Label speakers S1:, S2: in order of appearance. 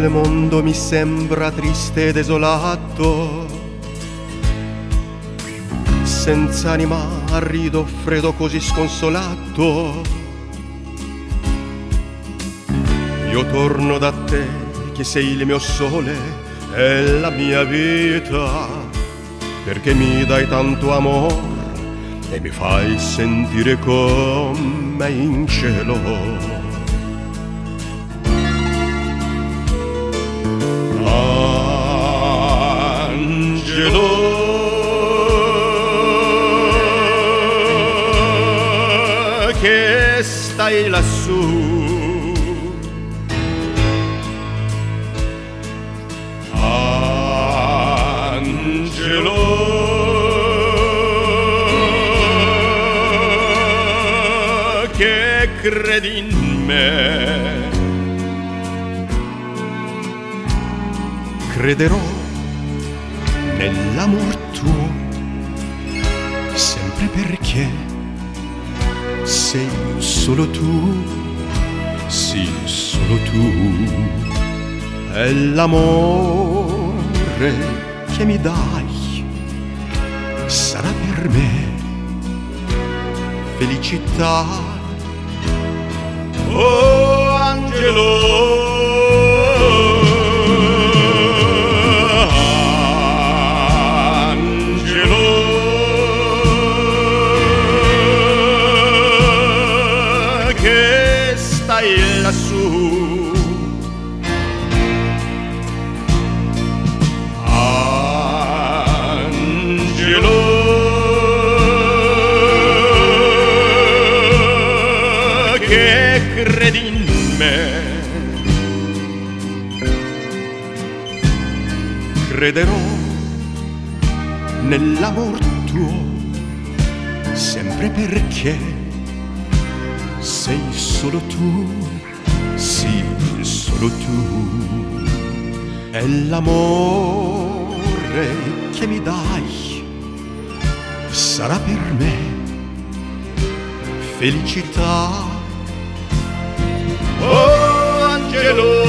S1: il mondo mi sembra triste e desolato, senza anima, arido, freddo, così sconsolato. Io torno da te, che sei il mio sole e la mia vita, perché mi dai tanto amore e mi fai sentire come in cielo. Che stai lassù, Angelo, che credi in me, crederò nell'amor tuo, sempre perché sei solo tu, sì, solo tu. È l'amore che mi dai, sarà per me felicità. Oh, Angelo, che stai lassù, Angelo, che credi in me, crederò nell'amor tuo, sempre perché sei solo tu, sì, solo tu. È l'amore che mi dai, sarà per me felicità. Oh, Angelo,